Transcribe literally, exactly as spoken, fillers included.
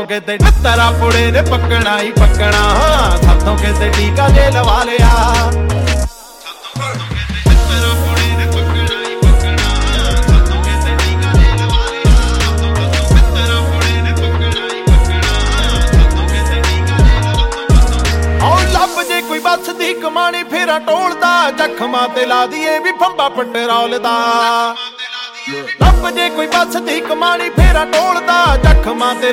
ਕਿਤੇ ਤਰਾ ਪੁੜੇ ਨੇ ਪੱਕਣਾ ਹੀ ਪੱਕਣਾ, ਸਾਥੋਂ ਕਿਤੇ ਟੀਕਾ ਜੇ ਲਵਾ ਲਿਆ। ਕੋਈ ਬੱਸ ਦੀ ਕਮਾਣੀ ਫੇਰਾ ਟੋਲਦਾ, ਜ਼ਖਮਾਂ ਤੇ ਲਾ ਦੀਏ ਵੀ ਫੰਬਾ ਪੈਟਰੋਲ ਦਾ। ਲੱਭ ਜੇ ਕੋਈ ਬੱਸ ਦੀ ਕਮਾਣੀ ਫੇਰਾ ਟੋਲਦਾ, ਜ਼ਖਮਾਂ ਤੇ